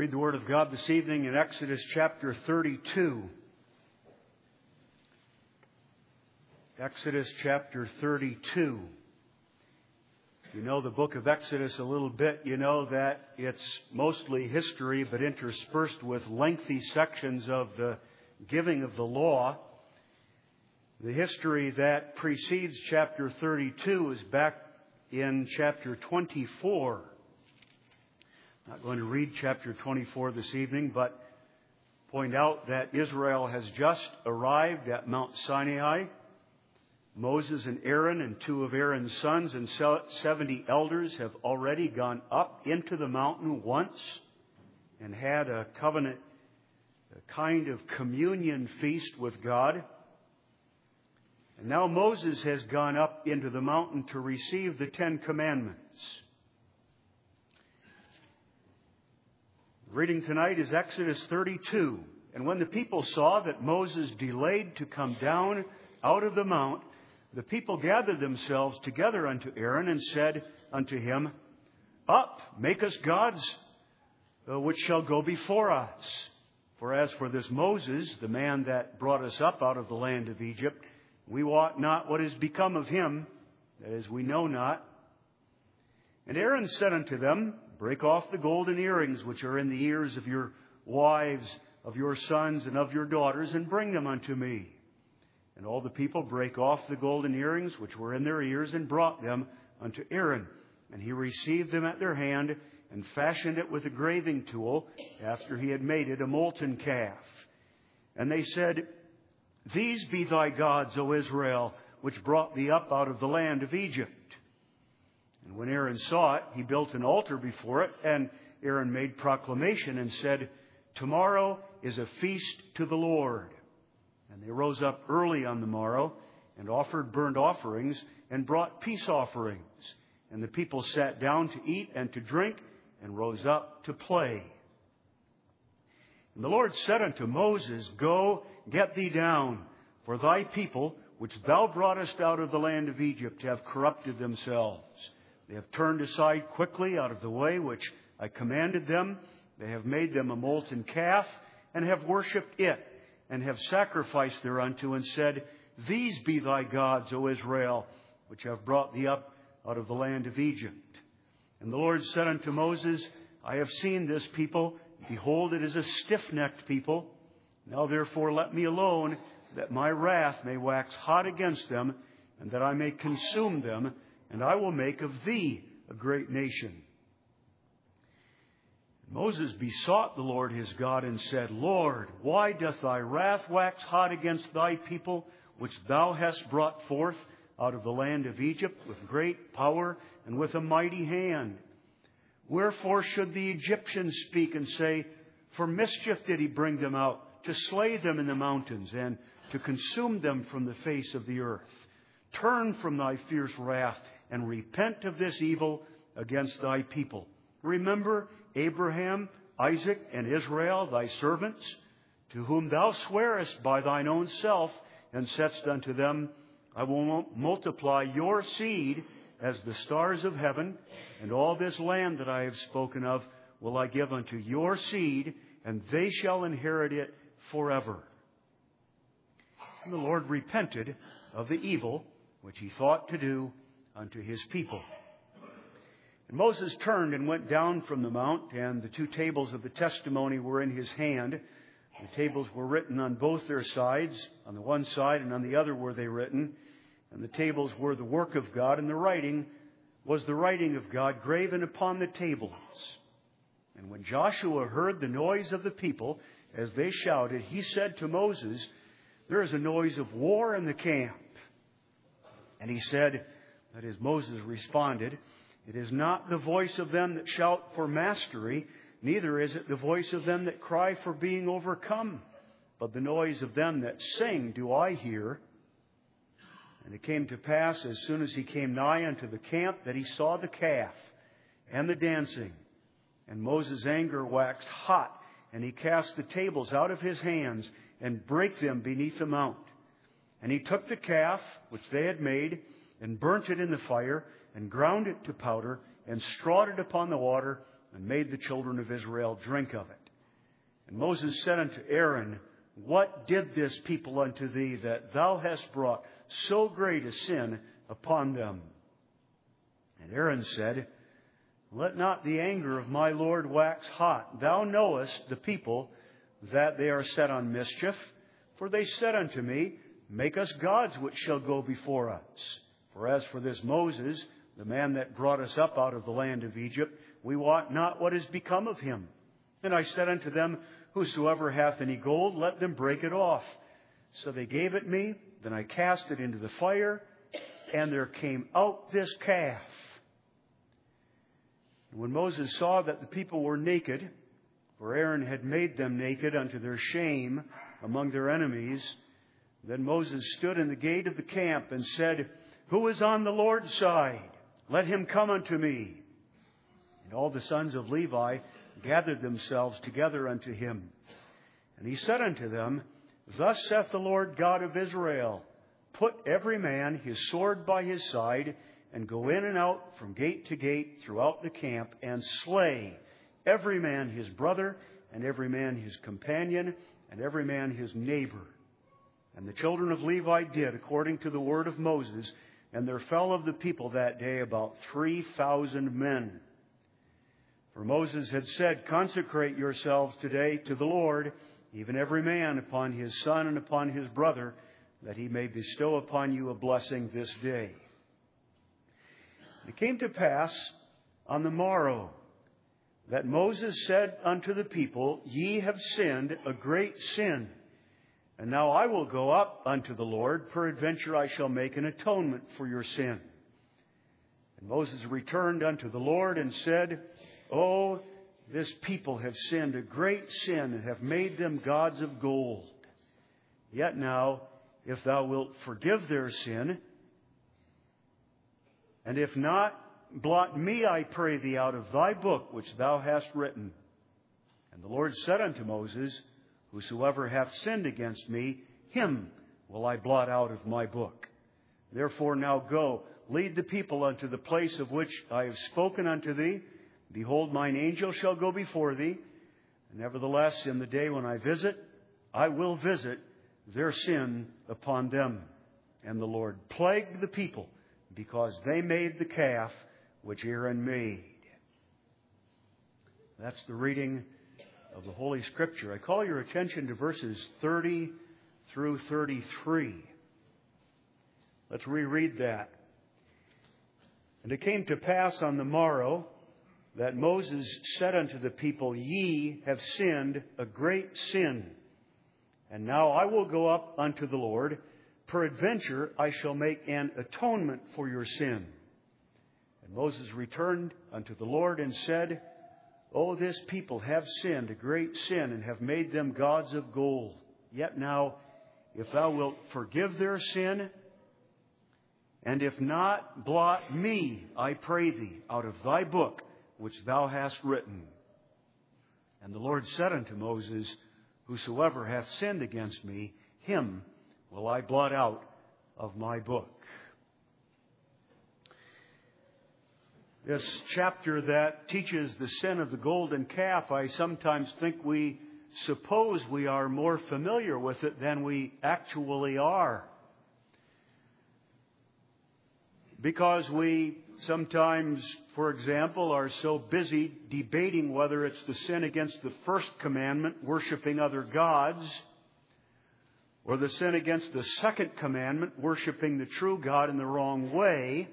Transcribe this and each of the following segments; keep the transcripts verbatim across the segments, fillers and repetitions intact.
Read the Word of God this evening in Exodus chapter thirty-two. Exodus chapter thirty-two. If you know the book of Exodus a little bit, you know that it's mostly history, but interspersed with lengthy sections of the giving of the law. The history that precedes chapter thirty-two is back in chapter twenty-four. I'm not going to read chapter twenty-four this evening, but point out that Israel has just arrived at Mount Sinai. Moses and Aaron and two of Aaron's sons and seventy elders have already gone up into the mountain once and had a covenant, a kind of communion feast with God. And now Moses has gone up into the mountain to receive the Ten Commandments. Reading tonight is Exodus thirty-two. And when the people saw that Moses delayed to come down out of the mount, the people gathered themselves together unto Aaron and said unto him, Up, make us gods, uh, which shall go before us. For as for this Moses, the man that brought us up out of the land of Egypt, we wot not what is become of him, that is, we know not. And Aaron said unto them, Break off the golden earrings which are in the ears of your wives, of your sons, and of your daughters, and bring them unto me. And all the people brake off the golden earrings which were in their ears, and brought them unto Aaron. And he received them at their hand, and fashioned it with a graving tool, after he had made it a molten calf. And they said, These be thy gods, O Israel, which brought thee up out of the land of Egypt. And when Aaron saw it, he built an altar before it, and Aaron made proclamation and said, Tomorrow is a feast to the Lord. And they rose up early on the morrow, and offered burnt offerings, and brought peace offerings. And the people sat down to eat and to drink, and rose up to play. And the Lord said unto Moses, Go, get thee down, for thy people, which thou broughtest out of the land of Egypt, have corrupted themselves. They have turned aside quickly out of the way which I commanded them. They have made them a molten calf, and have worshipped it, and have sacrificed thereunto, and said, These be thy gods, O Israel, which have brought thee up out of the land of Egypt. And the Lord said unto Moses, I have seen this people. Behold, it is a stiff-necked people. Now therefore let me alone, that my wrath may wax hot against them, and that I may consume them, and I will make of thee a great nation. Moses besought the Lord his God and said, Lord, why doth thy wrath wax hot against thy people, which thou hast brought forth out of the land of Egypt with great power and with a mighty hand? Wherefore should the Egyptians speak and say, For mischief did he bring them out, to slay them in the mountains, and to consume them from the face of the earth? Turn from thy fierce wrath, and repent of this evil against thy people. Remember Abraham, Isaac, and Israel, thy servants, to whom thou swearest by thine own self, and saidst unto them, I will multiply your seed as the stars of heaven, and all this land that I have spoken of will I give unto your seed, and they shall inherit it forever. And the Lord repented of the evil which he thought to do unto his people. And Moses turned and went down from the mount, and the two tables of the testimony were in his hand. The tables were written on both their sides. On the one side and on the other were they written. And the tables were the work of God, and the writing was the writing of God graven upon the tables. And when Joshua heard the noise of the people as they shouted, he said to Moses, There is a noise of war in the camp. And he said, that is, Moses responded, It is not the voice of them that shout for mastery, neither is it the voice of them that cry for being overcome, but the noise of them that sing do I hear. And it came to pass, as soon as he came nigh unto the camp, that he saw the calf and the dancing. And Moses' anger waxed hot, and he cast the tables out of his hands, and brake them beneath the mount. And he took the calf which they had made, and burnt it in the fire, and ground it to powder, and strawed it upon the water and made the children of Israel drink of it. And Moses said unto Aaron, What did this people unto thee, that thou hast brought so great a sin upon them? And Aaron said, Let not the anger of my Lord wax hot. Thou knowest the people, that they are set on mischief. For they said unto me, Make us gods which shall go before us. For as for this Moses, the man that brought us up out of the land of Egypt, we wot not what is become of him. And I said unto them, Whosoever hath any gold, let them break it off. So they gave it me. Then I cast it into the fire, and there came out this calf. And when Moses saw that the people were naked, for Aaron had made them naked unto their shame among their enemies, then Moses stood in the gate of the camp and said, Who is on the Lord's side? Let him come unto me. And all the sons of Levi gathered themselves together unto him. And he said unto them, Thus saith the Lord God of Israel, Put every man his sword by his side, and go in and out from gate to gate throughout the camp, and slay every man his brother, and every man his companion, and every man his neighbor. And the children of Levi did according to the word of Moses, and there fell of the people that day about three thousand men. For Moses had said, Consecrate yourselves today to the Lord, even every man upon his son and upon his brother, that he may bestow upon you a blessing this day. It came to pass on the morrow that Moses said unto the people, Ye have sinned a great sin. And now I will go up unto the Lord, peradventure I shall make an atonement for your sin. And Moses returned unto the Lord and said, Oh, this people have sinned a great sin, and have made them gods of gold. Yet now, if thou wilt forgive their sin, and if not, blot me, I pray thee, out of thy book which thou hast written. And the Lord said unto Moses, Whosoever hath sinned against me, him will I blot out of my book. Therefore now go, lead the people unto the place of which I have spoken unto thee. Behold, mine angel shall go before thee. Nevertheless, in the day when I visit, I will visit their sin upon them. And the Lord plagued the people, because they made the calf which Aaron made. That's the reading of the Holy Scripture. I call your attention to verses thirty through thirty-three. Let's reread that. And it came to pass on the morrow that Moses said unto the people, Ye have sinned a great sin. And now I will go up unto the Lord. Peradventure I shall make an atonement for your sin. And Moses returned unto the Lord and said, O this people have sinned a great sin, and have made them gods of gold. Yet now, if thou wilt forgive their sin, and if not, blot me, I pray thee, out of thy book which thou hast written. And the Lord said unto Moses, Whosoever hath sinned against me, him will I blot out of my book. This chapter that teaches the sin of the golden calf, I sometimes think we suppose we are more familiar with it than we actually are. Because we sometimes, for example, are so busy debating whether it's the sin against the first commandment, worshiping other gods, or the sin against the second commandment, worshiping the true God in the wrong way.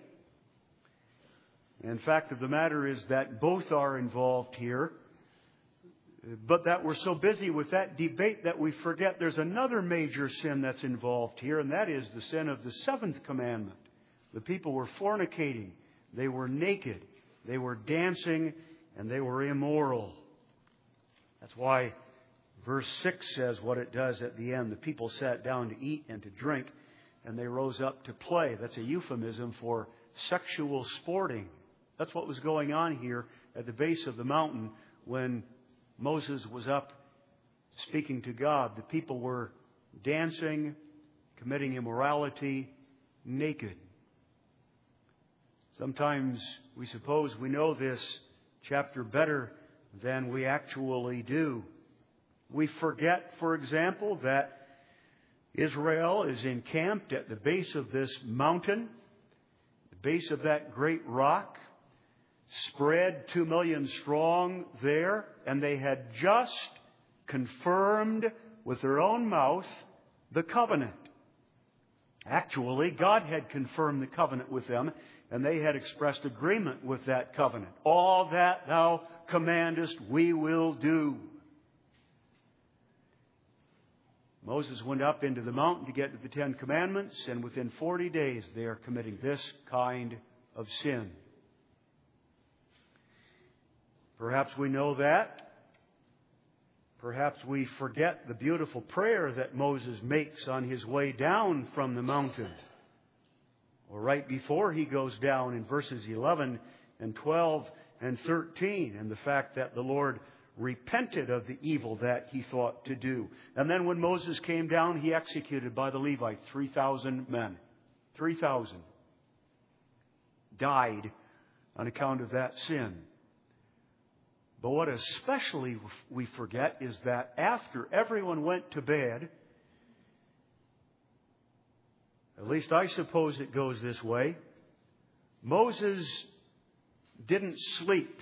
And fact of the matter is that both are involved here. But that we're so busy with that debate that we forget there's another major sin that's involved here, and that is the sin of the seventh commandment. The people were fornicating, they were naked, they were dancing, and they were immoral. That's why verse six says what it does at the end. The people sat down to eat and to drink, and they rose up to play. That's a euphemism for sexual sporting. That's what was going on here at the base of the mountain when Moses was up speaking to God. The people were dancing, committing immorality, naked. Sometimes we suppose we know this chapter better than we actually do. We forget, for example, that Israel is encamped at the base of this mountain, the base of that great rock, spread two million strong there, and they had just confirmed with their own mouth the covenant. Actually, God had confirmed the covenant with them, and they had expressed agreement with that covenant. All that thou commandest, we will do. Moses went up into the mountain to get to the Ten Commandments, and within forty days they are committing this kind of sin. Perhaps we know that. Perhaps we forget the beautiful prayer that Moses makes on his way down from the mountain. Or right before he goes down in verses eleven and twelve and thirteen, and the fact that the Lord repented of the evil that he thought to do. And then when Moses came down, he executed by the Levites three thousand men. three thousand died on account of that sin. But what especially we forget is that after everyone went to bed, at least I suppose it goes this way, Moses didn't sleep.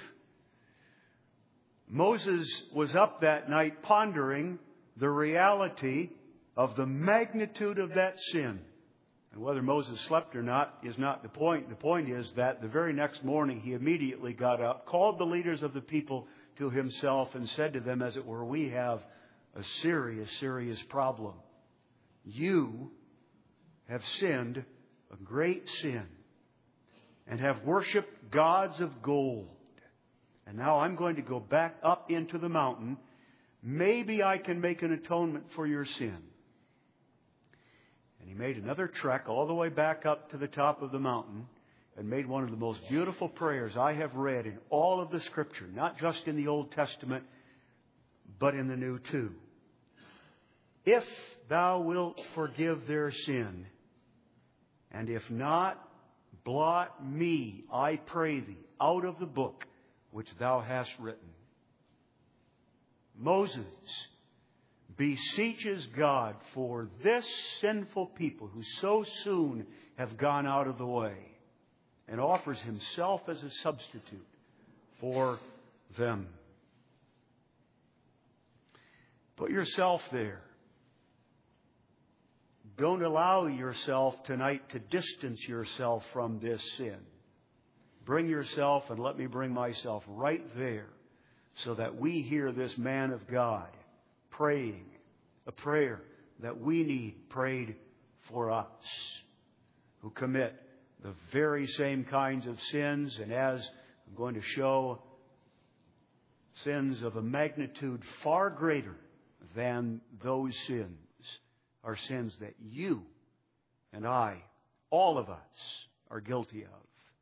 Moses was up that night pondering the reality of the magnitude of that sin. And whether Moses slept or not is not the point. The point is that the very next morning he immediately got up, called the leaders of the people to himself, and said to them, as it were, we have a serious, serious problem. You have sinned a great sin and have worshipped gods of gold. And now I'm going to go back up into the mountain. Maybe I can make an atonement for your sin. And he made another trek all the way back up to the top of the mountain and made one of the most beautiful prayers I have read in all of the Scripture, not just in the Old Testament, but in the New too. If thou wilt forgive their sin, and if not, blot me, I pray thee, out of the book which thou hast written. Moses beseeches God for this sinful people who so soon have gone out of the way, and offers himself as a substitute for them. Put yourself there. Don't allow yourself tonight to distance yourself from this sin. Bring yourself, and let me bring myself right there, so that we hear this man of God praying a prayer that we need prayed for us, who commit the very same kinds of sins, and as I'm going to show, sins of a magnitude far greater than those sins are sins that you and I, all of us, are guilty of.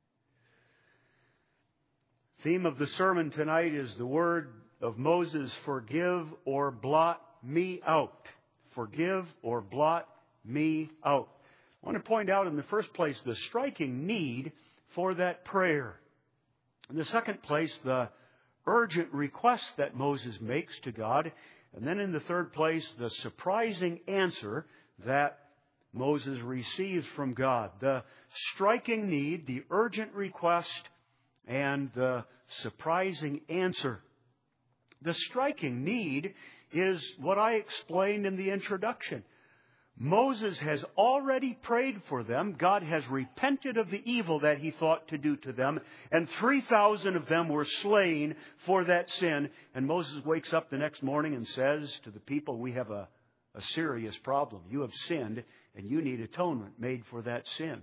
Theme of the sermon tonight is the word of Moses, forgive or blot me out. Forgive or blot me out. I want to point out in the first place the striking need for that prayer. In the second place, the urgent request that Moses makes to God. And then in the third place, the surprising answer that Moses receives from God. The striking need, the urgent request, and the surprising answer. The striking need is what I explained in the introduction. Moses has already prayed for them. God has repented of the evil that he thought to do to them. And three thousand of them were slain for that sin. And Moses wakes up the next morning and says to the people, we have a, a serious problem. You have sinned and you need atonement made for that sin.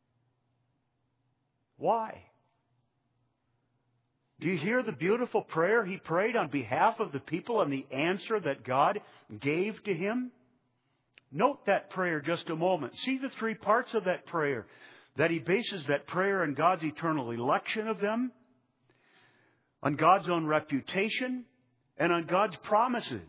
Why? Do you hear the beautiful prayer he prayed on behalf of the people and the answer that God gave to him? Note that prayer just a moment. See the three parts of that prayer. That he bases that prayer on God's eternal election of them, on God's own reputation, and on God's promises.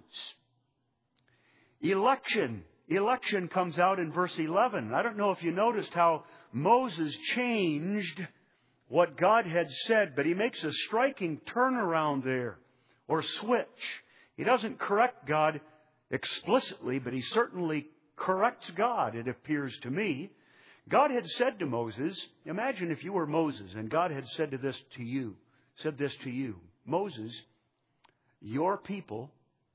Election. Election comes out in verse eleven. I don't know if you noticed how Moses changed what God had said, but he makes a striking turnaround there, or switch. He doesn't correct God explicitly, but he certainly corrects God, it appears to me. God had said to Moses, imagine if you were Moses and God had said to this to you, said this to you, Moses, your people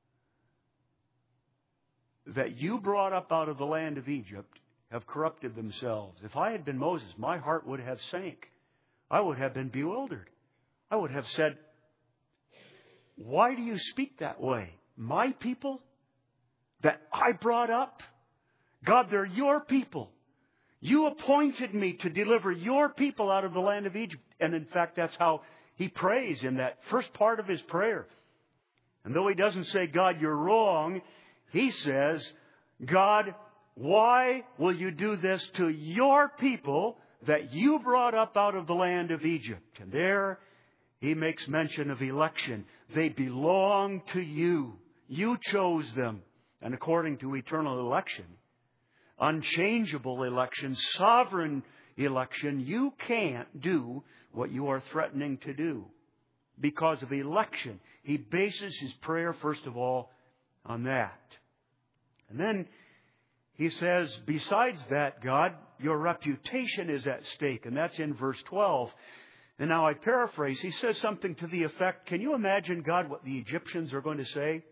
that you brought up out of the land of Egypt have corrupted themselves. If I had been Moses, my heart would have sank. I would have been bewildered. I would have said, why do you speak that way? My people that I brought up? God, they're your people. You appointed me to deliver your people out of the land of Egypt. And in fact, that's how he prays in that first part of his prayer. And though he doesn't say, God, you're wrong, he says, God, why will you do this to your people that you brought up out of the land of Egypt? And there he makes mention of election. They belong to you. You chose them. And according to eternal election, unchangeable election, sovereign election, you can't do what you are threatening to do because of election. He bases his prayer, first of all, on that. And then he says, besides that, God, your reputation is at stake. And that's in verse twelve. And now I paraphrase. He says something to the effect, can you imagine, God, what the Egyptians are going to say?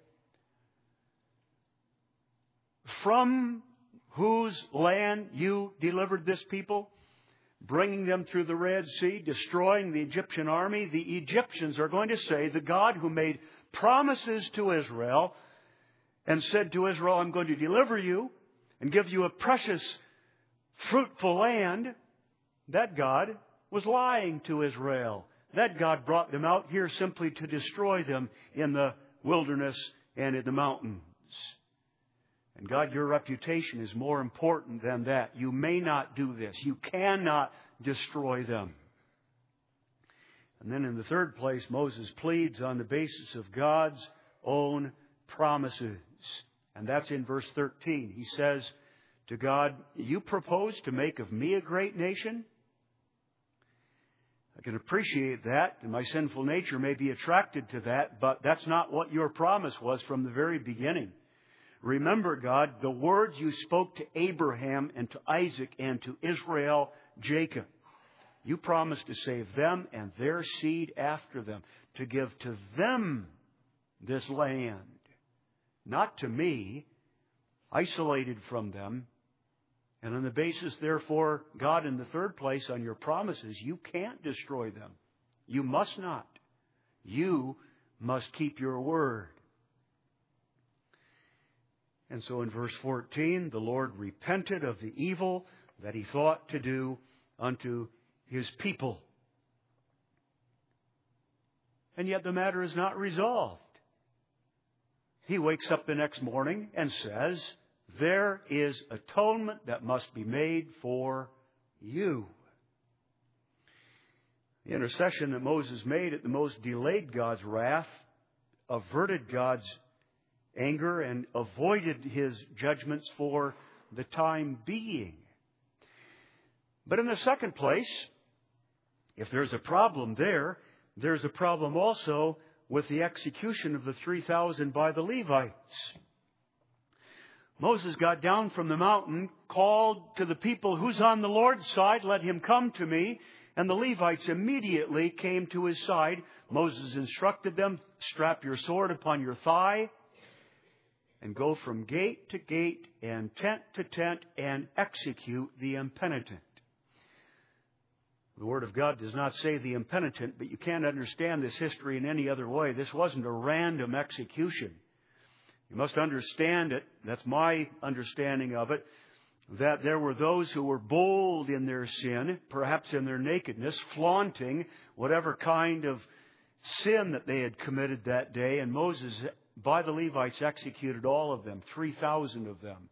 From whose land you delivered this people, bringing them through the Red Sea, destroying the Egyptian army. The Egyptians are going to say, the God who made promises to Israel and said to Israel, I'm going to deliver you and give you a precious, fruitful land, that God was lying to Israel. That God brought them out here simply to destroy them in the wilderness and in the mountains. And God, your reputation is more important than that. You may not do this. You cannot destroy them. And then in the third place, Moses pleads on the basis of God's own promises. And that's in verse thirteen. He says to God, you propose to make of me a great nation? I can appreciate that, and my sinful nature may be attracted to that, but that's not what your promise was from the very beginning. Remember, God, the words you spoke to Abraham and to Isaac and to Israel, Jacob. You promised to save them and their seed after them, to give to them this land, not to me, isolated from them. And on the basis, therefore, God, in the third place, on your promises, you can't destroy them. You must not. You must keep your word. And so in verse fourteen, the Lord repented of the evil that he thought to do unto his people. And yet the matter is not resolved. He wakes up the next morning and says, there is atonement that must be made for you. The intercession that Moses made at the most delayed God's wrath, averted God's anger, and avoided his judgments for the time being. But in the second place, if there's a problem there, there's a problem also with the execution of the three thousand by the Levites. Moses got down from the mountain, called to the people, who's on the Lord's side? Let him come to me. And the Levites immediately came to his side. Moses instructed them, strap your sword upon your thigh and go from gate to gate and tent to tent and execute the impenitent. The Word of God does not say the impenitent, but you can't understand this history in any other way. This wasn't a random execution. You must understand it, that's my understanding of it, that there were those who were bold in their sin, perhaps in their nakedness, flaunting whatever kind of sin that they had committed that day. And Moses, by the Levites, executed all of them, three thousand of them.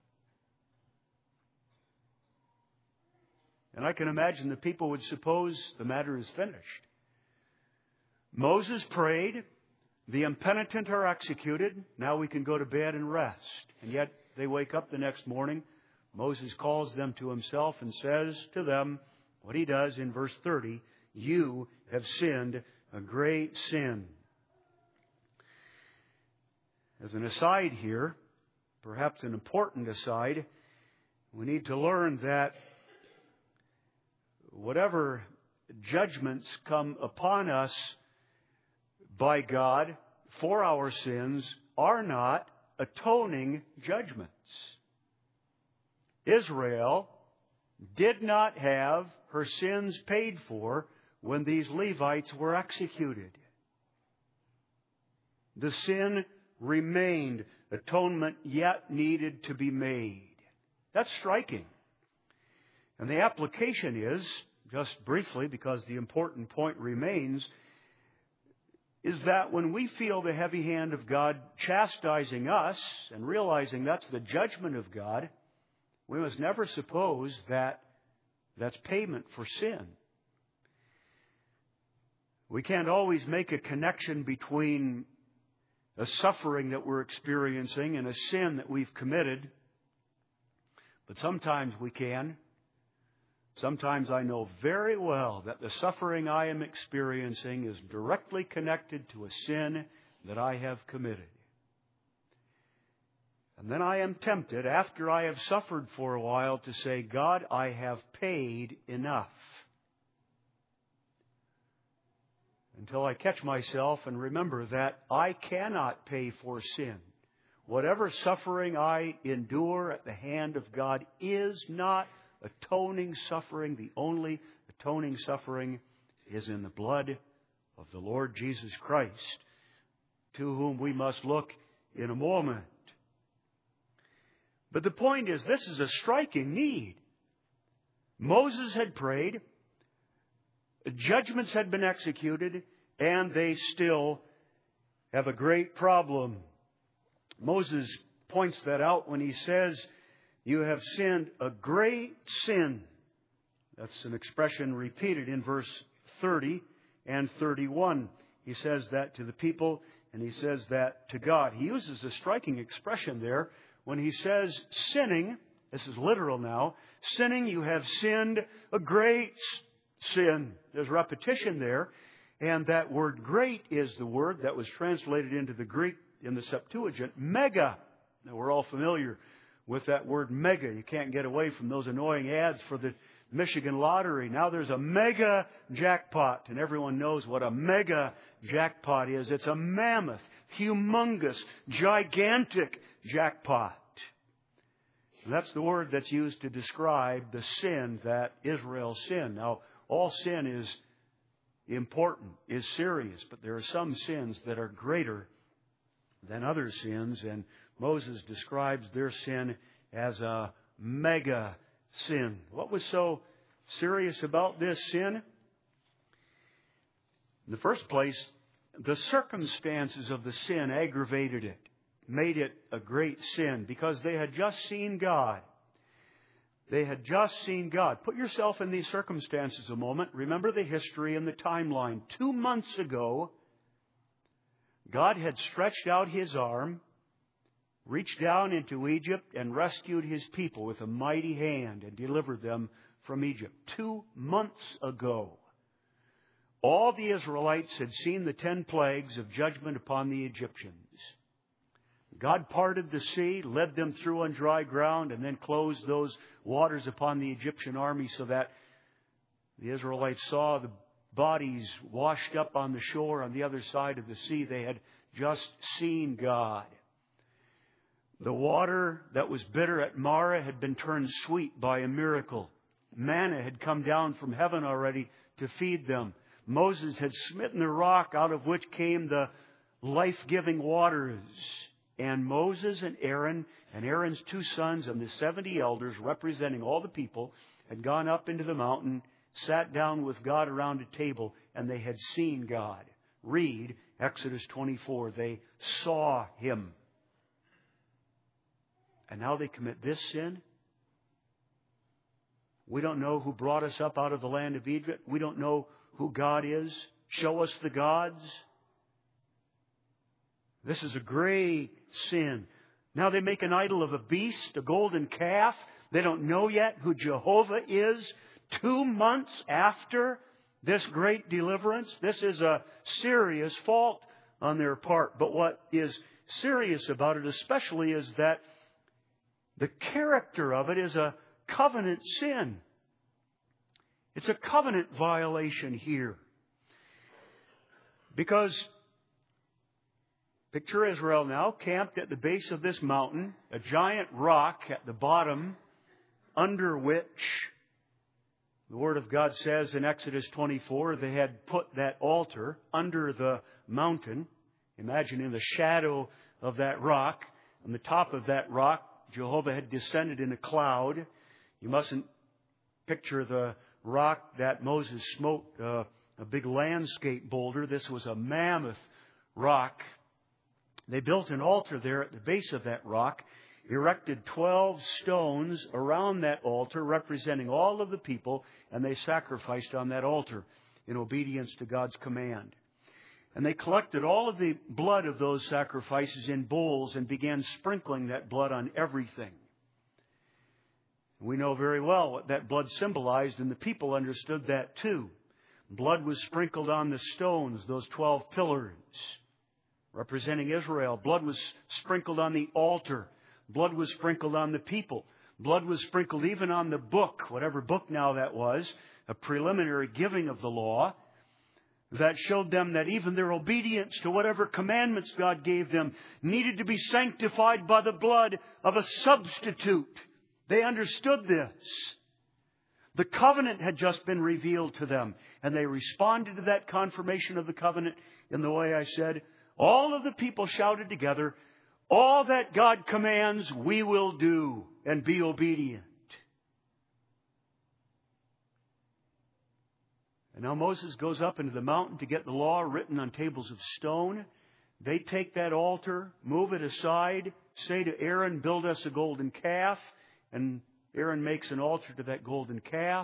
And I can imagine the people would suppose the matter is finished. Moses prayed. The impenitent are executed. Now we can go to bed and rest. And yet they wake up the next morning. Moses calls them to himself and says to them what he does in verse thirty. you have sinned a great sin. As an aside here, perhaps an important aside, we need to learn that whatever judgments come upon us by God for our sins are not atoning judgments. Israel did not have her sins paid for when these Levites were executed. The sin remained. Atonement yet needed to be made. That's striking. And the application is, just briefly, because the important point remains, is that when we feel the heavy hand of God chastising us and realizing that's the judgment of God, we must never suppose that that's payment for sin. We can't always make a connection between a suffering that we're experiencing and a sin that we've committed, but sometimes we can. Sometimes I know very well that the suffering I am experiencing is directly connected to a sin that I have committed. And then I am tempted, after I have suffered for a while, to say, God, I have paid enough. Until I catch myself and remember that I cannot pay for sin. Whatever suffering I endure at the hand of God is not atoning suffering. The only atoning suffering is in the blood of the Lord Jesus Christ, to whom we must look in a moment. But the point is, this is a striking need. Moses had prayed, judgments had been executed, and they still have a great problem. Moses points that out when he says, you have sinned a great sin. That's an expression repeated in verse thirty and thirty-one. He says that to the people, and he says that to God. He uses a striking expression there when he says, sinning, this is literal now, sinning, you have sinned a great sin. There's repetition there, and that word great is the word that was translated into the Greek in the Septuagint, mega. Now, we're all familiar with that word mega. You can't get away from those annoying ads for the Michigan lottery. Now there's a mega jackpot, and everyone knows what a mega jackpot is. It's a mammoth, humongous, gigantic jackpot. And that's the word that's used to describe the sin that Israel sinned. Now, all sin is important, is serious, but there are some sins that are greater than other sins, and Moses describes their sin as a mega sin. What was so serious about this sin? In the first place, the circumstances of the sin aggravated it, made it a great sin, because they had just seen God. They had just seen God. Put yourself in these circumstances a moment. Remember the history and the timeline. Two months ago, God had stretched out His arm, reached down into Egypt, and rescued His people with a mighty hand and delivered them from Egypt. Two months ago, all the Israelites had seen the ten plagues of judgment upon the Egyptians. God parted the sea, led them through on dry ground, and then closed those waters upon the Egyptian army so that the Israelites saw the bodies washed up on the shore on the other side of the sea. They had just seen God. The water that was bitter at Marah had been turned sweet by a miracle. Manna had come down from heaven already to feed them. Moses had smitten the rock out of which came the life-giving waters. And Moses and Aaron and Aaron's two sons and the seventy elders representing all the people had gone up into the mountain, sat down with God around a table, and they had seen God. Read Exodus twenty-four. They saw Him. And now they commit this sin? We don't know who brought us up out of the land of Egypt. We don't know who God is. Show us the gods. This is a great sin. Now they make an idol of a beast, a golden calf. They don't know yet who Jehovah is. Two months after this great deliverance. This is a serious fault on their part. But what is serious about it especially is that the character of it is a covenant sin. It's a covenant violation here. Because picture Israel now camped at the base of this mountain, a giant rock at the bottom, under which the Word of God says in Exodus twenty-four, they had put that altar under the mountain. Imagine in the shadow of that rock. On the top of that rock, Jehovah had descended in a cloud. You mustn't picture the rock that Moses smote, uh, a big landscape boulder. This was a mammoth rock. They built an altar there at the base of that rock, erected twelve stones around that altar representing all of the people, and they sacrificed on that altar in obedience to God's command. And they collected all of the blood of those sacrifices in bowls and began sprinkling that blood on everything. We know very well what that blood symbolized, and the people understood that too. Blood was sprinkled on the stones, those twelve pillars, representing Israel. Blood was sprinkled on the altar. Blood was sprinkled on the people. Blood was sprinkled even on the book, whatever book now that was, a preliminary giving of the law, that showed them that even their obedience to whatever commandments God gave them needed to be sanctified by the blood of a substitute. They understood this. The covenant had just been revealed to them, and they responded to that confirmation of the covenant in the way I said. All of the people shouted together, "All that God commands, we will do," and be obedient. And now Moses goes up into the mountain to get the law written on tables of stone. They take that altar, move it aside, say to Aaron, "Build us a golden calf." And Aaron makes an altar to that golden calf.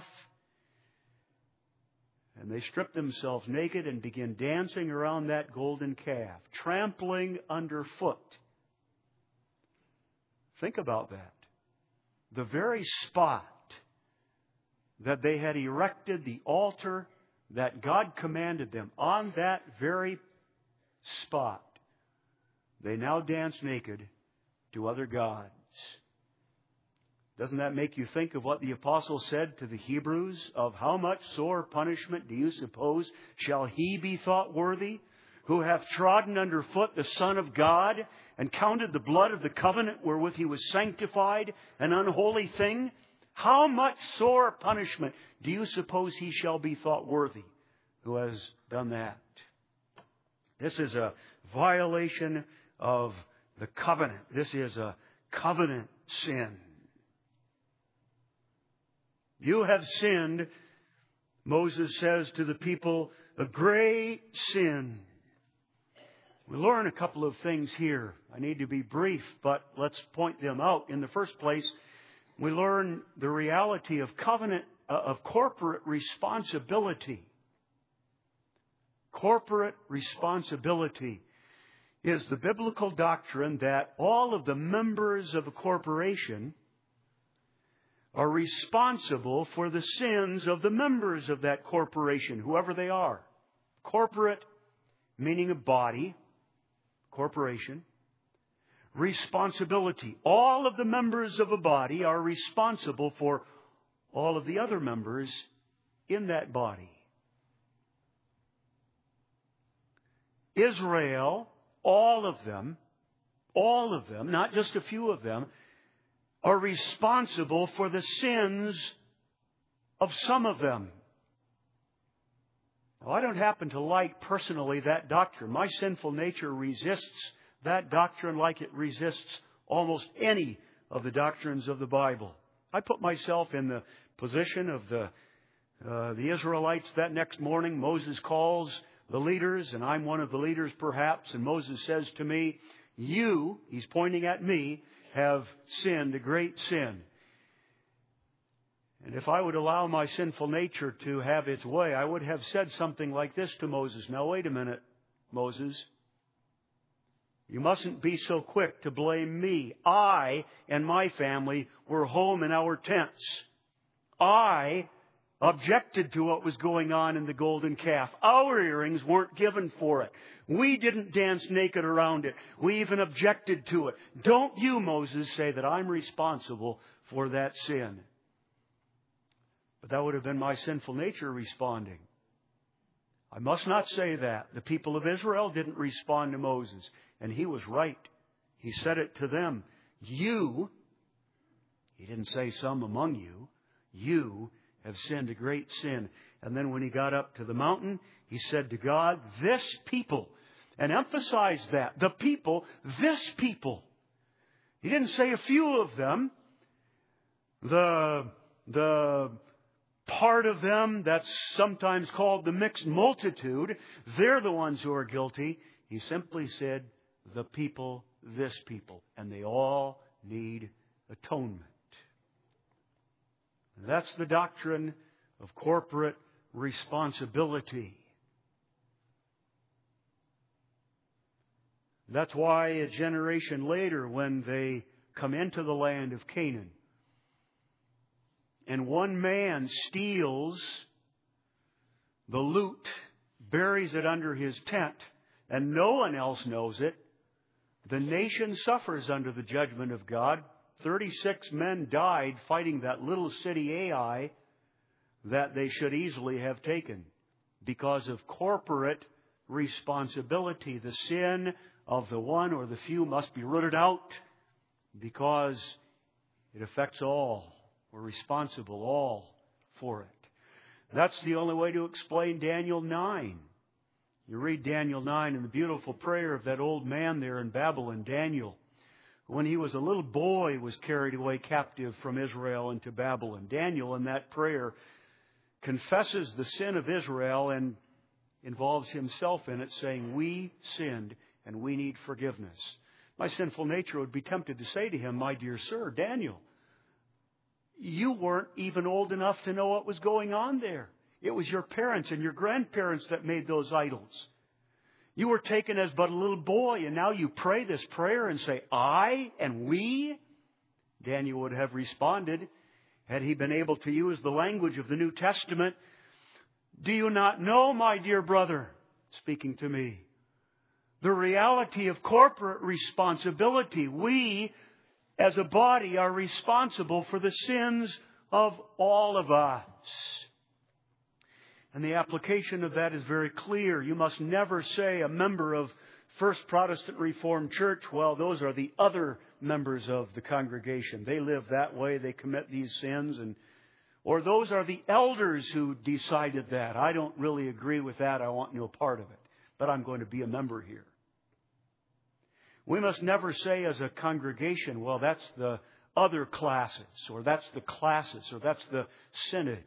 And they strip themselves naked and begin dancing around that golden calf, trampling underfoot. Think about that. The very spot that they had erected the altar that God commanded them, on that very spot, they now dance naked to other gods. Doesn't that make you think of what the apostle said to the Hebrews? Of how much sore punishment do you suppose shall he be thought worthy, who hath trodden under foot the Son of God, and counted the blood of the covenant wherewith he was sanctified an unholy thing? How much sore punishment do you suppose he shall be thought worthy, who has done that? This is a violation of the covenant. This is a covenant sin. You have sinned, Moses says to the people, a great sin. We learn a couple of things here. I need to be brief, but let's point them out. In the first place, we learn the reality of covenant, uh, of corporate responsibility. Corporate responsibility is the biblical doctrine that all of the members of a corporation are responsible for the sins of the members of that corporation, whoever they are. Corporate, meaning a body, corporation. Responsibility. All of the members of a body are responsible for all of the other members in that body. Israel, all of them, all of them, not just a few of them, are responsible for the sins of some of them. Now, I don't happen to like personally that doctrine. My sinful nature resists that doctrine like it resists almost any of the doctrines of the Bible. I put myself in the position of the uh, the Israelites that next morning. Moses calls the leaders, and I'm one of the leaders perhaps, and Moses says to me, "You," he's pointing at me, "have sinned a great sin." And if I would allow my sinful nature to have its way, I would have said something like this to Moses. "Now wait a minute, Moses. You mustn't be so quick to blame me. I and my family were home in our tents. I objected to what was going on in the golden calf. Our earrings weren't given for it. We didn't dance naked around it. We even objected to it. Don't you, Moses, say that I'm responsible for that sin. But that would have been my sinful nature responding. I must not say that. The people of Israel didn't respond to Moses. And he was right. He said it to them. You, he didn't say some among you, you have sinned a great sin. And then when he got up to the mountain, he said to God, this people, and emphasized that, the people, this people. He didn't say a few of them, the, the part of them that's sometimes called the mixed multitude, they're the ones who are guilty. He simply said, the people, this people, and they all need atonement. And that's the doctrine of corporate responsibility. That's why a generation later, when they come into the land of Canaan, and one man steals the loot, buries it under his tent, and no one else knows it, the nation suffers under the judgment of God. Thirty-six men died fighting that little city Ai that they should easily have taken because of corporate responsibility. The sin of the one or the few must be rooted out because it affects all. We're responsible all for it. That's the only way to explain Daniel nine. You read Daniel nine and the beautiful prayer of that old man there in Babylon, Daniel. When he was a little boy, was carried away captive from Israel into Babylon. Daniel, in that prayer, confesses the sin of Israel and involves himself in it, saying, we sinned and we need forgiveness. My sinful nature would be tempted to say to him, my dear sir, Daniel, you weren't even old enough to know what was going on there. It was your parents and your grandparents that made those idols. You were taken as but a little boy, and now you pray this prayer and say, I and we? Daniel would have responded, had he been able to use the language of the New Testament, do you not know, my dear brother, speaking to me, the reality of corporate responsibility? We, as a body, are responsible for the sins of all of us. And the application of that is very clear. You must never say a member of First Protestant Reformed Church, well, those are the other members of the congregation. They live that way. They commit these sins. And or those are the elders who decided that. I don't really agree with that. I want no part of it. But I'm going to be a member here. We must never say as a congregation, well, that's the other classes, or that's the classes, or that's the synod.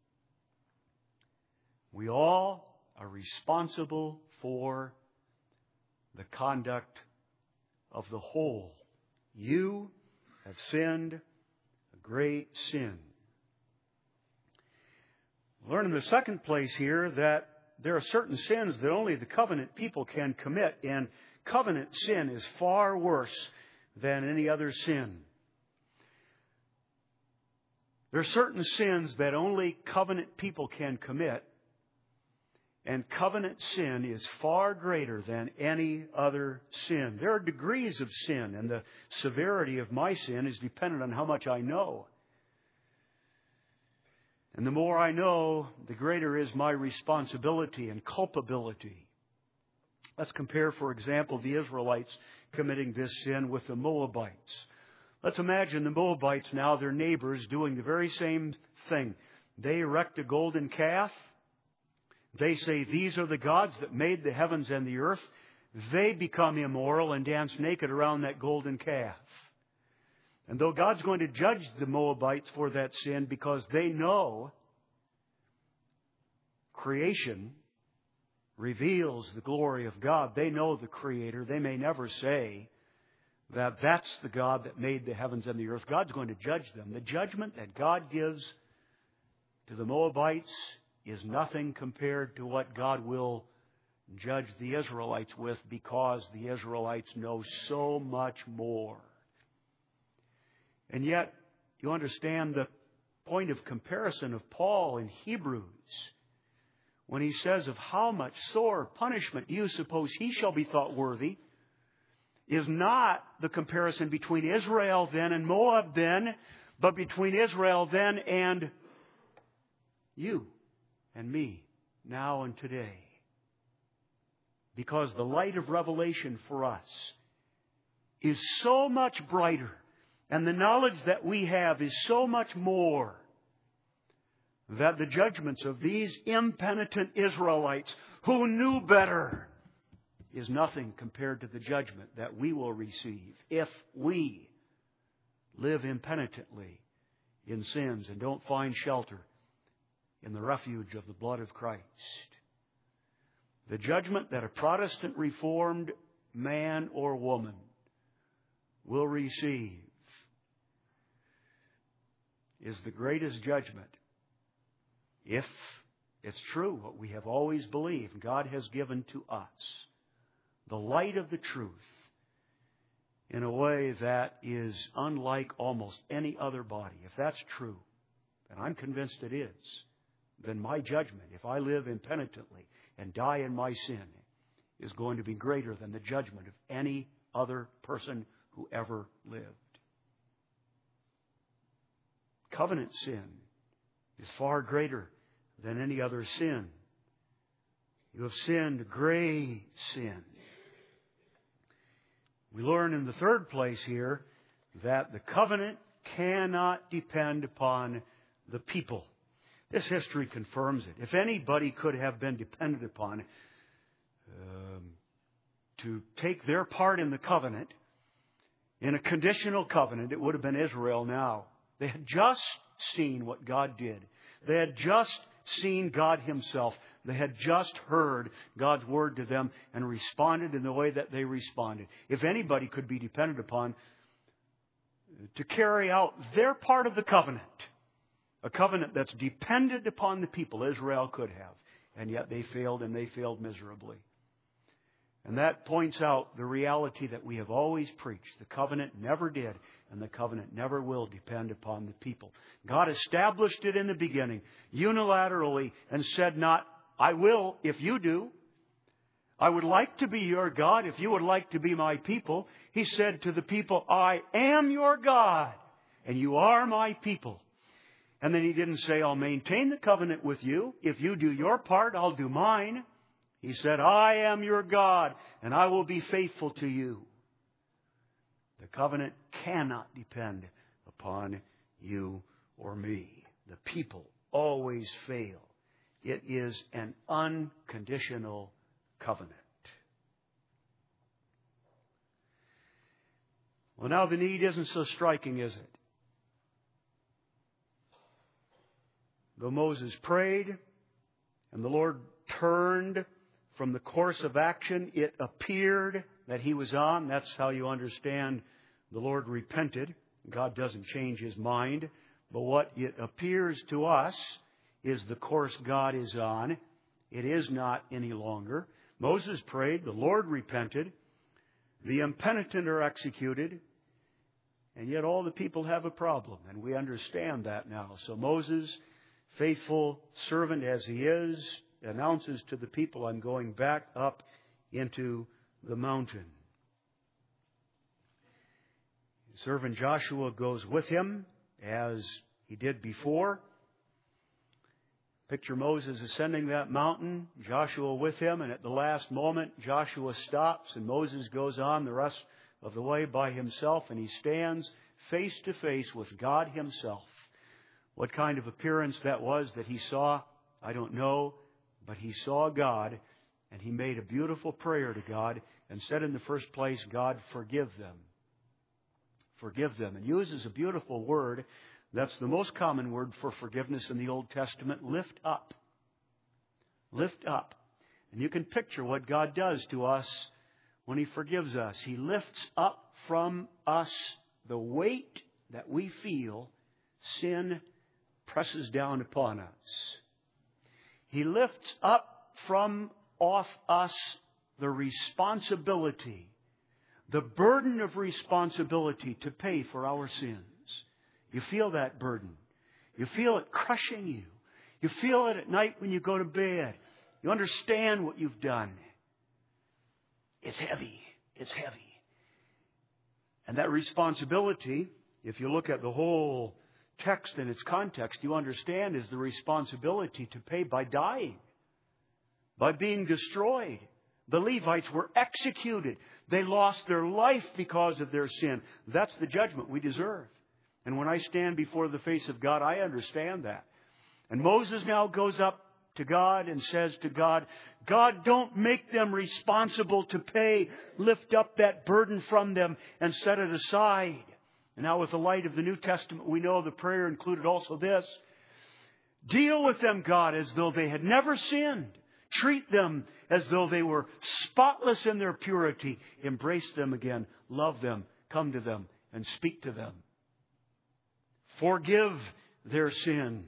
We all are responsible for the conduct of the whole. You have sinned a great sin. Learn in the second place here that there are certain sins that only the covenant people can commit, and covenant sin is far worse than any other sin. There are certain sins that only covenant people can commit, and covenant sin is far greater than any other sin. There are degrees of sin, and the severity of my sin is dependent on how much I know. And the more I know, the greater is my responsibility and culpability. Let's compare, for example, the Israelites committing this sin with the Moabites. Let's imagine the Moabites now, their neighbors, doing the very same thing. They erect a golden calf. They say, these are the gods that made the heavens and the earth. They become immoral and dance naked around that golden calf. And though God's going to judge the Moabites for that sin because they know creation reveals the glory of God, they know the Creator, they may never say that that's the God that made the heavens and the earth. God's going to judge them. The judgment that God gives to the Moabites is nothing compared to what God will judge the Israelites with, because the Israelites know so much more. And yet, you understand the point of comparison of Paul in Hebrews, when he says, of how much sore punishment do you suppose he shall be thought worthy, is not the comparison between Israel then and Moab then, but between Israel then and you and me, now and today. Because the light of revelation for us is so much brighter, and the knowledge that we have is so much more, that the judgments of these impenitent Israelites who knew better is nothing compared to the judgment that we will receive if we live impenitently in sins and don't find shelter in the refuge of the blood of Christ. The judgment that a Protestant Reformed man or woman will receive is the greatest judgment, if it's true what we have always believed. God has given to us the light of the truth in a way that is unlike almost any other body. If that's true, and I'm convinced it is, then my judgment, if I live impenitently and die in my sin, is going to be greater than the judgment of any other person who ever lived. Covenant sin is far greater than any other sin. You have sinned great sin. We learn in the third place here that the covenant cannot depend upon the people. This history confirms it. If anybody could have been depended upon um, to take their part in the covenant, in a conditional covenant, it would have been Israel now. They had just seen what God did. They had just seen God Himself. They had just heard God's word to them and responded in the way that they responded. If anybody could be depended upon to carry out their part of the covenant, a covenant that's dependent upon the people, Israel could have. And yet they failed, and they failed miserably. And that points out the reality that we have always preached. The covenant never did, and the covenant never will depend upon the people. God established it in the beginning, unilaterally, and said not, I will if you do. I would like to be your God if you would like to be my people. He said to the people, I am your God, and you are my people. And then He didn't say, I'll maintain the covenant with you. If you do your part, I'll do mine. He said, I am your God, and I will be faithful to you. The covenant cannot depend upon you or me. The people always fail. It is an unconditional covenant. Well, now the need isn't so striking, is it? Though Moses prayed and the Lord turned from the course of action it appeared that he was on, that's how you understand the Lord repented. God doesn't change His mind. But what it appears to us is the course God is on. It is not any longer. Moses prayed, the Lord repented, the impenitent are executed, and yet all the people have a problem, and we understand that now. So Moses, faithful servant as he is, announces to the people, I'm going back up into the mountain. His servant Joshua goes with him as he did before. Picture Moses ascending that mountain, Joshua with him, and at the last moment Joshua stops and Moses goes on the rest of the way by himself, and he stands face to face with God Himself. What kind of appearance that was that he saw, I don't know, but he saw God, and he made a beautiful prayer to God and said in the first place, God, forgive them. Forgive them. And uses a beautiful word. That's the most common word for forgiveness in the Old Testament. Lift up. Lift up. And you can picture what God does to us when He forgives us. He lifts up from us the weight that we feel sin presses down upon us. He lifts up from off us the responsibility, the burden of responsibility to pay for our sins. You feel that burden. You feel it crushing you. You feel it at night when you go to bed. You understand what you've done. It's heavy. It's heavy. And that responsibility, if you look at the whole text in its context, you understand is the responsibility to pay by dying, by being destroyed. The Levites were executed. They lost their life because of their sin. That's the judgment we deserve. And when I stand before the face of God, I understand that. And Moses now goes up to God and says to God, God, don't make them responsible to pay. Lift up that burden from them and set it aside. And now with the light of the New Testament, we know the prayer included also this. Deal with them, God, as though they had never sinned. Treat them as though they were spotless in their purity. Embrace them again. Love them. Come to them and speak to them. Forgive their sin.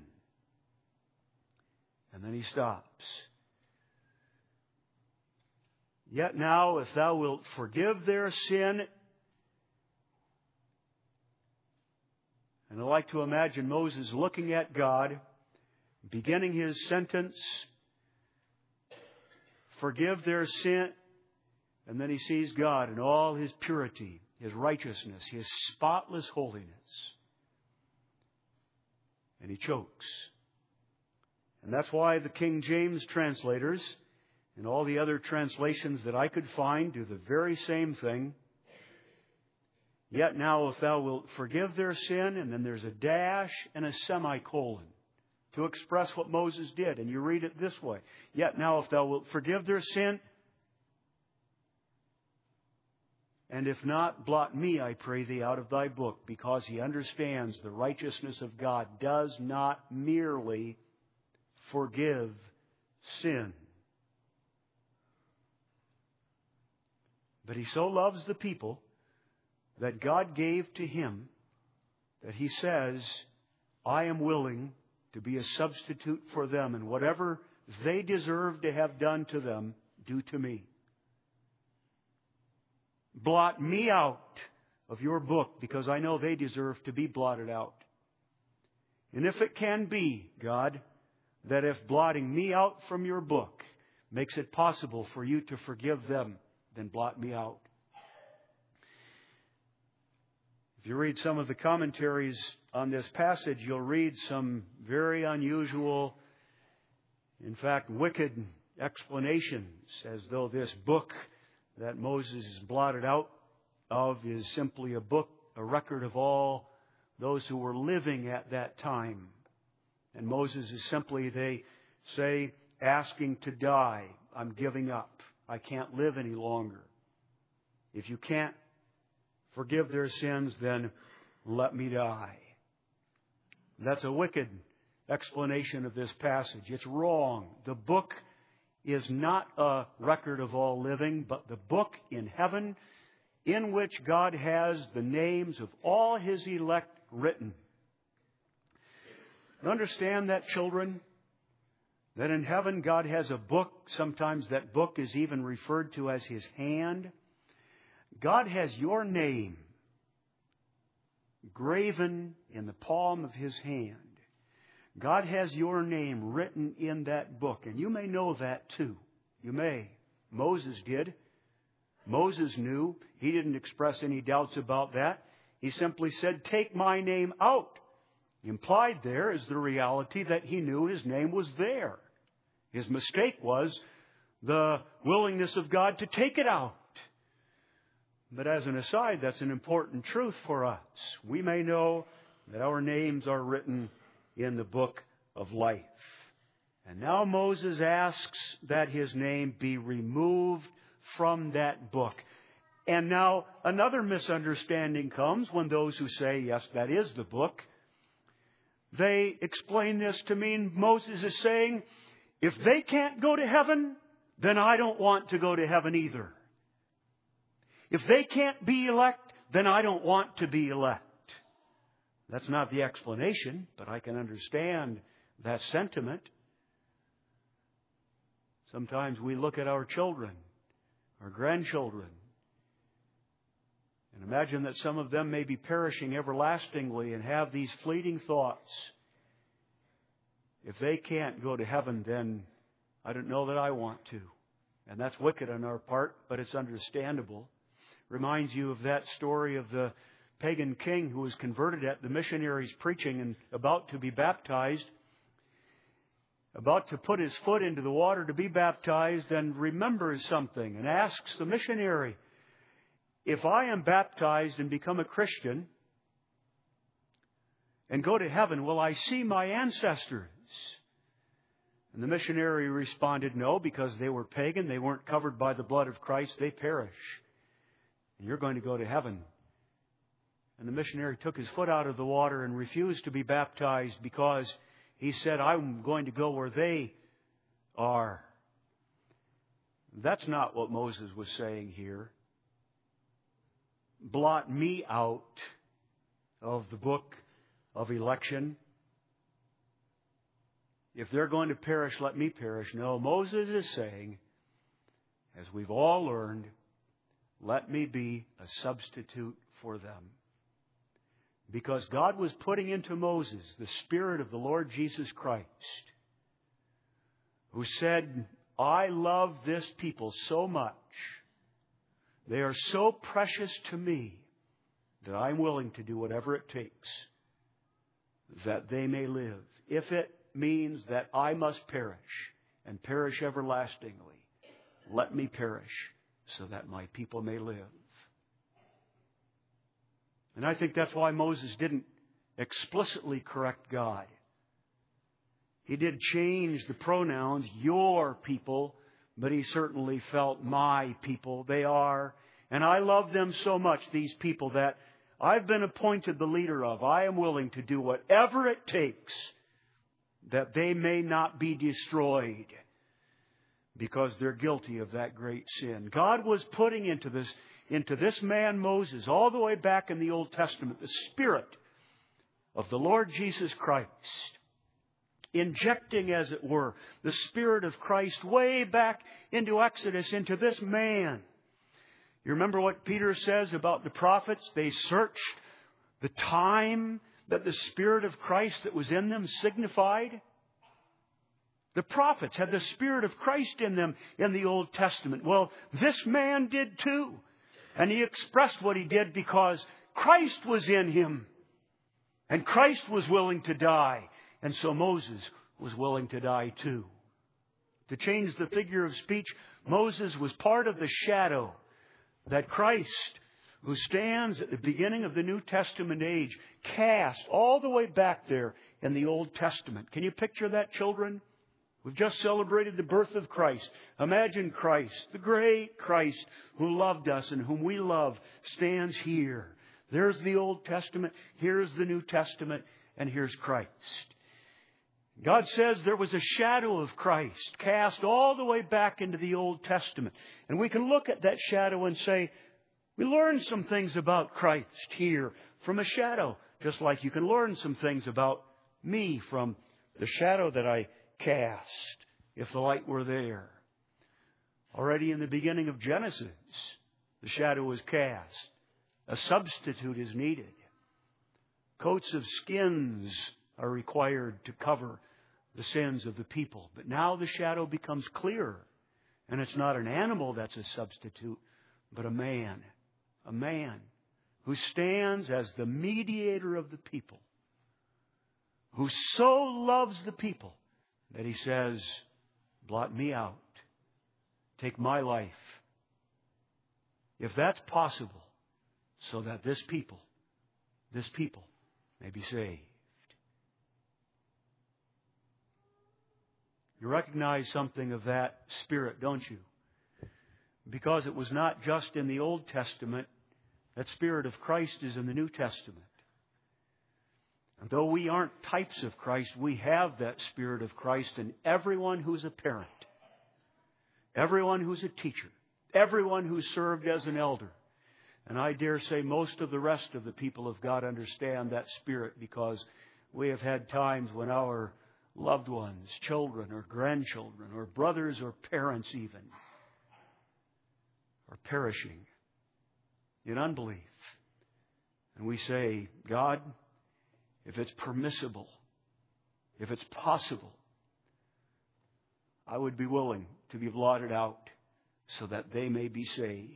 And then he stops. Yet now, if thou wilt forgive their sin. And I like to imagine Moses looking at God, beginning his sentence. Forgive their sin. And then he sees God in all His purity, His righteousness, His spotless holiness. And he chokes. And that's why the King James translators and all the other translations that I could find do the very same thing. Yet now if thou wilt forgive their sin, and then there's a dash and a semicolon to express what Moses did. And you read it this way. Yet now if thou wilt forgive their sin, and if not, blot me, I pray thee, out of thy book, because he understands the righteousness of God does not merely forgive sin. But he so loves the people that God gave to him that he says, I am willing to be a substitute for them, and whatever they deserve to have done to them, do to me. Blot me out of your book, because I know they deserve to be blotted out. And if it can be, God, that if blotting me out from your book makes it possible for you to forgive them, then blot me out. If you read some of the commentaries on this passage, you'll read some very unusual, in fact, wicked explanations, as though this book that Moses is blotted out of is simply a book, a record of all those who were living at that time. And Moses is simply, they say, asking to die. I'm giving up. I can't live any longer. If you can't forgive their sins, then let me die. That's a wicked explanation of this passage. It's wrong. The book is not a record of all living, but the book in heaven in which God has the names of all His elect written. Understand that, children, that in heaven God has a book. Sometimes that book is even referred to as His hand. God has your name graven in the palm of His hand. God has your name written in that book. And you may know that too. You may. Moses did. Moses knew. He didn't express any doubts about that. He simply said, take my name out. Implied there is the reality that he knew his name was there. His mistake was the willingness of God to take it out. But as an aside, that's an important truth for us. We may know that our names are written in the book of life. And now Moses asks that his name be removed from that book. And now another misunderstanding comes when those who say, yes, that is the book, they explain this to mean Moses is saying, if they can't go to heaven, then I don't want to go to heaven either. If they can't be elect, then I don't want to be elect. That's not the explanation, but I can understand that sentiment. Sometimes we look at our children, our grandchildren, and imagine that some of them may be perishing everlastingly and have these fleeting thoughts. if they can't go to heaven, then I don't know that I want to. And that's wicked on our part, but it's understandable. Reminds you of that story of the pagan king who was converted at the missionaries preaching and about to be baptized, about to put his foot into the water to be baptized, and remembers something and asks the missionary, if I am baptized and become a Christian and go to heaven, will I see my ancestors? And the missionary responded, no, because they were pagan. They weren't covered by the blood of Christ. They perish. And you're going to go to heaven. And the missionary took his foot out of the water and refused to be baptized because he said, I'm going to go where they are. That's not what Moses was saying here. Blot me out of the book of election. If they're going to perish, let me perish. No, Moses is saying, as we've all learned, let me be a substitute for them. Because God was putting into Moses the Spirit of the Lord Jesus Christ, who said, I love this people so much. They are so precious to me that I'm willing to do whatever it takes that they may live. If it means that I must perish and perish everlastingly, let me perish so that my people may live. And I think that's why Moses didn't explicitly correct God. He did change the pronouns, your people, but he certainly felt my people. They are. And I love them so much, these people, that I've been appointed the leader of. I am willing to do whatever it takes that they may not be destroyed because they're guilty of that great sin. God was putting into this, into this man Moses, all the way back in the Old Testament, the Spirit of the Lord Jesus Christ, injecting, as it were, the Spirit of Christ way back into Exodus, into this man. You remember what Peter says about the prophets? They searched the time that the Spirit of Christ that was in them signified. The prophets had the Spirit of Christ in them in the Old Testament. Well, this man did too. And he expressed what he did because Christ was in him. And Christ was willing to die. And so Moses was willing to die too. To change the figure of speech, Moses was part of the shadow that Christ, who stands at the beginning of the New Testament age, cast all the way back there in the Old Testament. Can you picture that, children? We've just celebrated the birth of Christ. Imagine Christ, the great Christ who loved us and whom we love, stands here. There's the Old Testament, here's the New Testament, and here's Christ. God says there was a shadow of Christ cast all the way back into the Old Testament. And we can look at that shadow and say, we learned some things about Christ here from a shadow, just like you can learn some things about me from the shadow that I cast, if the light were there. Already in the beginning of Genesis, the shadow was cast. A substitute is needed. Coats of skins are required to cover the sins of the people. But now the shadow becomes clearer. And it's not an animal that's a substitute, but a man. A man who stands as the mediator of the people. Who so loves the people that he says, blot me out. Take my life. If that's possible, so that this people, this people may be saved. You recognize something of that Spirit, don't you? Because it was not just in the Old Testament. That Spirit of Christ is in the New Testament. And though we aren't types of Christ, we have that Spirit of Christ in everyone who's a parent, everyone who's a teacher, everyone who's served as an elder. And I dare say most of the rest of the people of God understand that Spirit, because we have had times when our loved ones, children or grandchildren or brothers or parents even, are perishing in unbelief. And we say, God, if it's permissible, if it's possible, I would be willing to be blotted out so that they may be saved.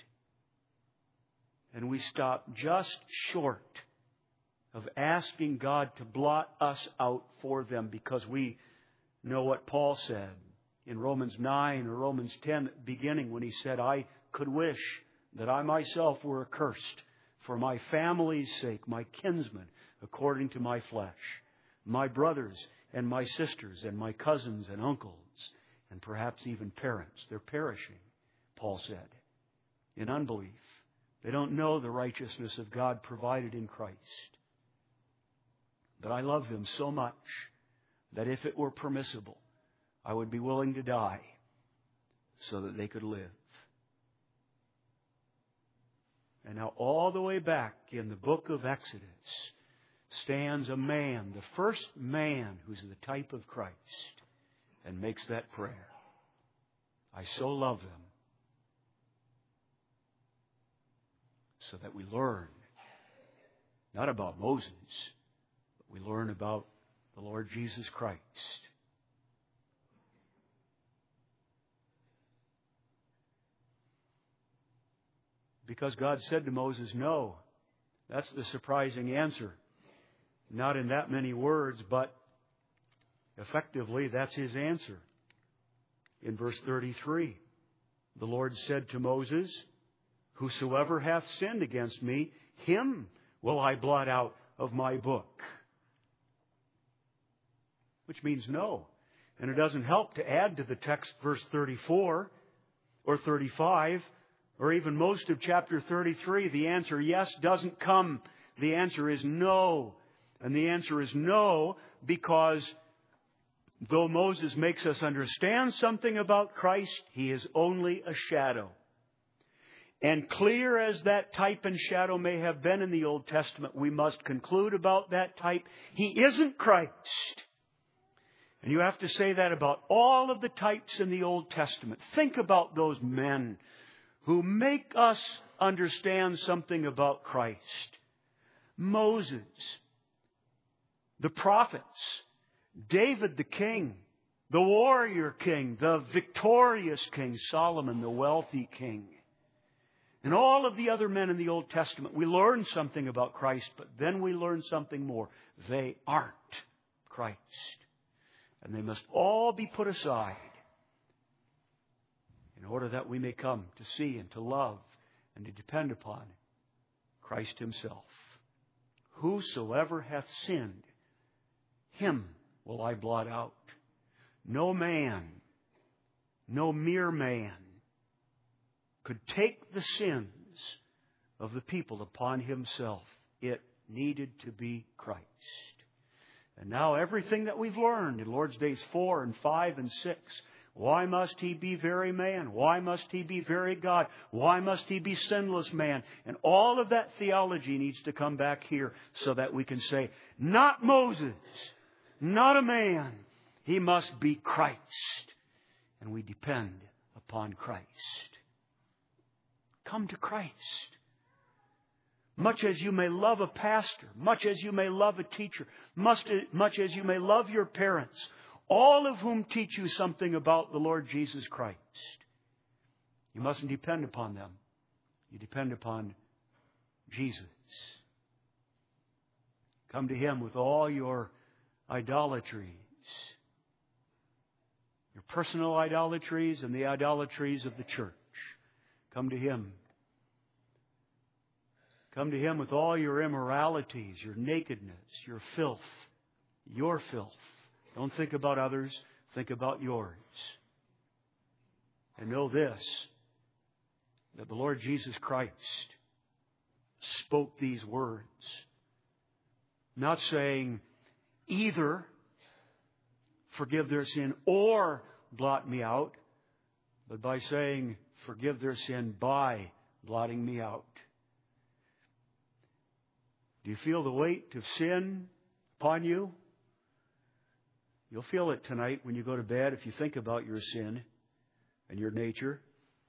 And we stop just short of asking God to blot us out for them, because we know what Paul said in Romans nine or Romans ten at the beginning, when he said, I could wish that I myself were accursed for my family's sake, my kinsmen, according to my flesh, my brothers and my sisters and my cousins and uncles, and perhaps even parents. They're perishing, Paul said, in unbelief. They don't know the righteousness of God provided in Christ. But I love them so much that if it were permissible, I would be willing to die so that they could live. And now all the way back in the book of Exodus stands a man, the first man who's the type of Christ, and makes that prayer. I so love them. So that we learn not about Moses, but we learn about the Lord Jesus Christ. Because God said to Moses, no. That's the surprising answer. Not in that many words, but effectively that's His answer. In verse thirty-three, the Lord said to Moses, whosoever hath sinned against me, him will I blot out of my book. Which means no. And it doesn't help to add to the text verse thirty-four or thirty-five or even most of chapter thirty-three. The answer yes doesn't come. The answer is no. And the answer is no because though Moses makes us understand something about Christ, he is only a shadow. And clear as that type and shadow may have been in the Old Testament, we must conclude about that type, He isn't Christ. And you have to say that about all of the types in the Old Testament. Think about those men who make us understand something about Christ. Moses, the prophets, David the king, the warrior king, the victorious king, Solomon the wealthy king. And all of the other men in the Old Testament, we learn something about Christ, but then we learn something more. They aren't Christ. And they must all be put aside in order that we may come to see and to love and to depend upon Christ Himself. Whosoever hath sinned, him will I blot out. No man, no mere man, could take the sins of the people upon himself. It needed to be Christ. And now everything that we've learned in Lord's Days four and five and six, why must He be very man? Why must He be very God? Why must He be sinless man? And all of that theology needs to come back here so that we can say, not Moses, not a man. He must be Christ. And we depend upon Christ. Come to Christ. Much as you may love a pastor, much as you may love a teacher, much, much as you may love your parents, all of whom teach you something about the Lord Jesus Christ, you mustn't depend upon them. You depend upon Jesus. Come to Him with all your idolatries, your personal idolatries and the idolatries of the church. Come to Him. Come to Him with all your immoralities, your nakedness, your filth, your filth. Don't think about others. Think about yours. And know this, that the Lord Jesus Christ spoke these words, not saying either forgive their sin or blot me out, but by saying forgive their sin by blotting me out. Do you feel the weight of sin upon you? You'll feel it tonight when you go to bed if you think about your sin and your nature.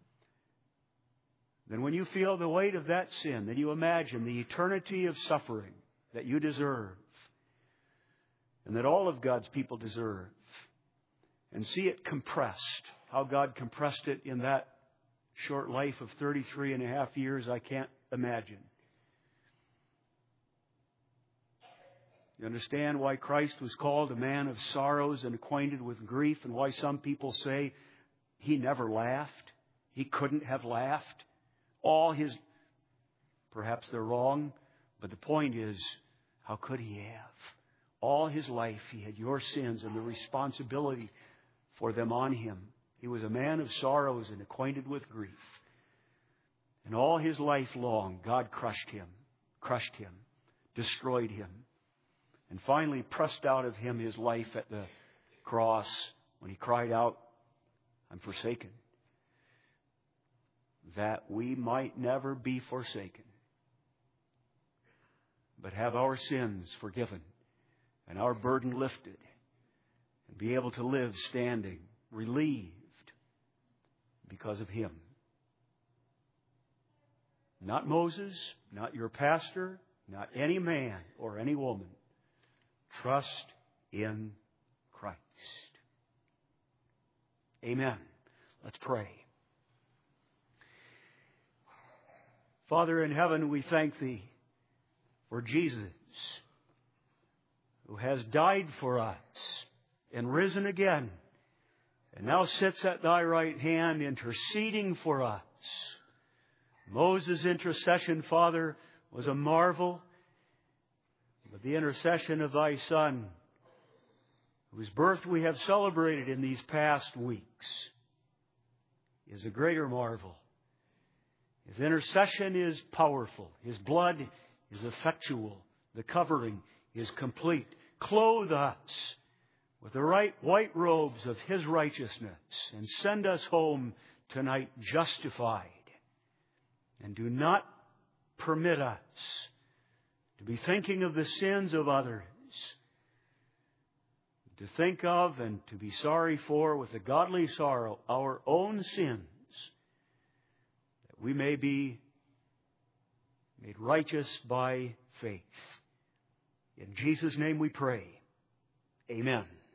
Then when you feel the weight of that sin, then you imagine the eternity of suffering that you deserve. and that all of God's people deserve. And see it compressed. How God compressed it in that short life of thirty-three and a half years, I can't imagine. You understand why Christ was called a man of sorrows and acquainted with grief, and why some people say He never laughed. He couldn't have laughed. All His... Perhaps they're wrong, but the point is, how could He have? All His life He had your sins and the responsibility for them on Him. He was a man of sorrows and acquainted with grief. And all His life long, God crushed Him, crushed Him, destroyed Him, and finally pressed out of Him His life at the cross when He cried out, I'm forsaken, that we might never be forsaken, but have our sins forgiven and our burden lifted and be able to live standing, relieved because of Him. Not Moses, not your pastor, not any man or any woman. Trust in Christ. Amen. Let's pray. Father in heaven, we thank Thee for Jesus, who has died for us and risen again, and now sits at Thy right hand interceding for us. Moses' intercession, Father, was a marvel, but the intercession of Thy Son, whose birth we have celebrated in these past weeks, is a greater marvel. His intercession is powerful. His blood is effectual. The covering is complete. Clothe us with the right white robes of His righteousness and send us home tonight justified. And do not permit us to be thinking of the sins of others, to think of and to be sorry for with a godly sorrow our own sins, that we may be made righteous by faith. In Jesus' name we pray. Amen.